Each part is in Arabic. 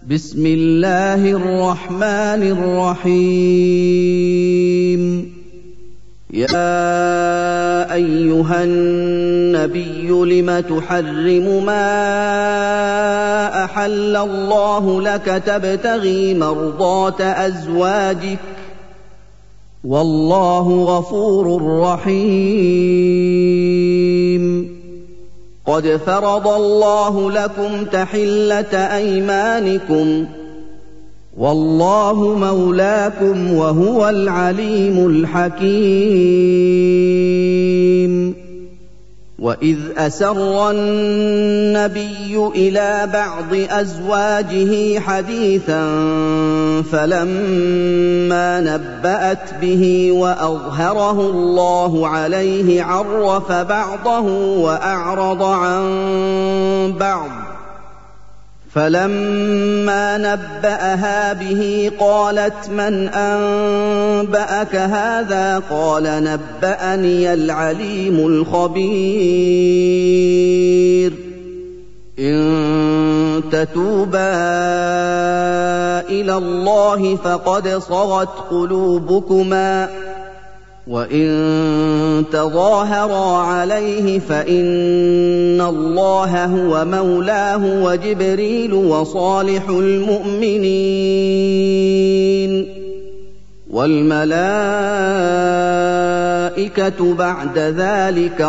بسم الله الرحمن الرحيم. يا أيها النبي لم تحرم ما أحل الله لك تبتغي مرضات أزواجك والله غفور رحيم. قد فرض الله لكم تحلة أيمانكم والله مولاكم وهو العليم الحكيم. وإذ أسر النبي إلى بعض أزواجه حديثا فلما نبأت به وأظهره الله عليه عرف بعضه وأعرض عن بعض، فلما نبأها به قالت من أنبأك هذا؟ قال نبأني العليم الخبير. إن تتوبا إلى الله فقد صغت قلوبكما وإن تظاهرا عليه فإن الله هو مولاه وجبريل وصالح المؤمنين والملائكة بعد ذلك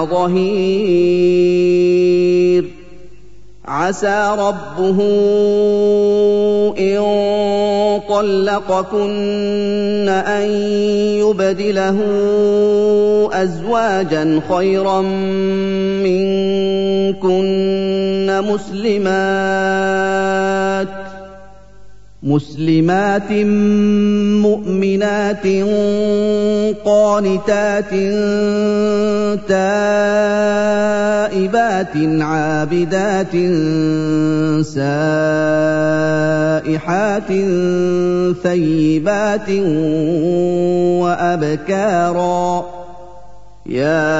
ظهير. عسى ربه إن طلقكن أن يبدله أزواجا خيرا منكن مسلمات مؤمنات قانتات تائبات عابدات سائحات ثيبات وأبكارا. يا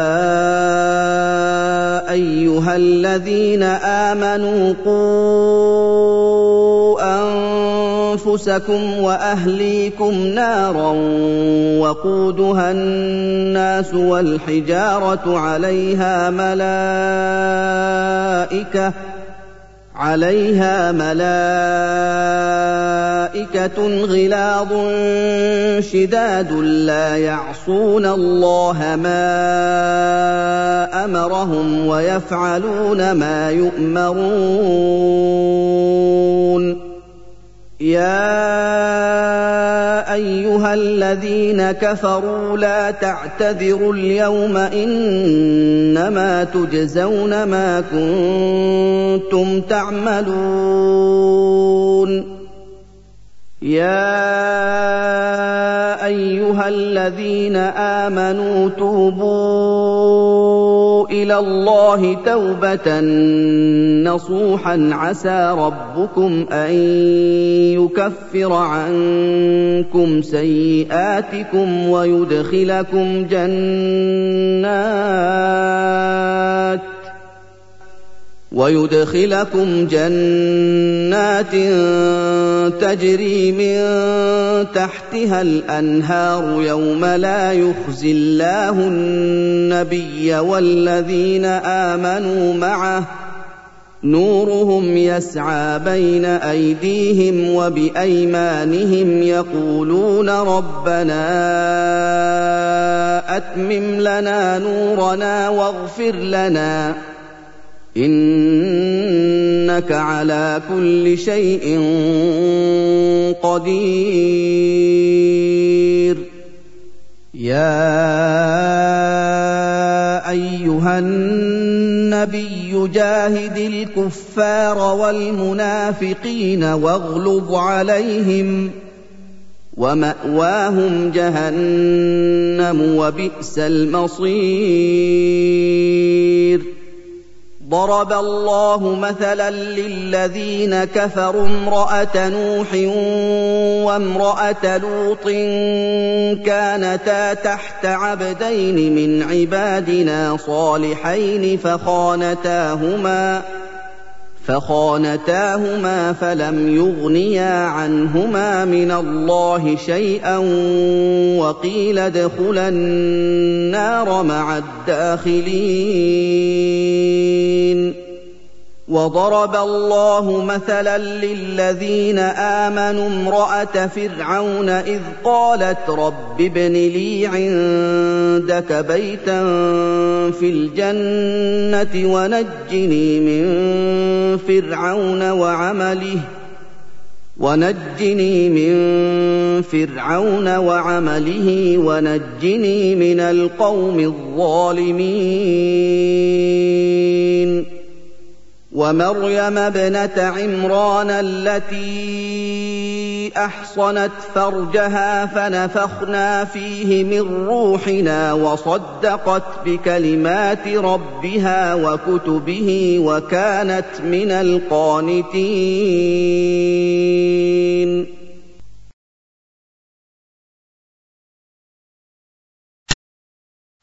أيها الذين آمنوا قوا أنفسكم وأهليكم نارا وقودها الناس والحجارة عليها ملائكة غلاظ شداد لا يعصون الله ما أمرهم ويفعلون ما يؤمرون. يا أيها الذين كفروا لا تعتذروا اليوم إنما تجزون ما كنتم تعملون. يا أيها الذين آمنوا توبوا إلى الله توبة نصوحا عسى ربكم أن يكفر عنكم سيئاتكم ويدخلكم جنات تجري من تحتها الأنهار يوم لا يخزي الله النبي والذين آمنوا معه نورهم يسعى بين أيديهم وبأيمانهم يقولون ربنا أتمم لنا نورنا واغفر لنا إنك على كل شيء قدير. يا أيها النبي جاهد الكفار والمنافقين واغلظ عليهم ومأواهم جهنم وبئس المصير. ضرب الله مثلا للذين كفروا امرأة نوح وامرأة لوط كانتا تحت عبدين من عبادنا صالحين فخانتاهما فلم يغنيا عنهما من الله شيئا وقيل ادخلا النار مع الداخلين. وضرب الله مثلا للذين آمنوا امرأة فرعون إذ قالت رب ابن لي عندك بيتا في الجنة ونجني من فرعون وعمله ونجني من القوم الظالمين. ومريم ابنة عمران التي أحصنت فرجها فنفخنا فيه من روحنا وصدقت بكلمات ربها وكتبه وكانت من القانتين.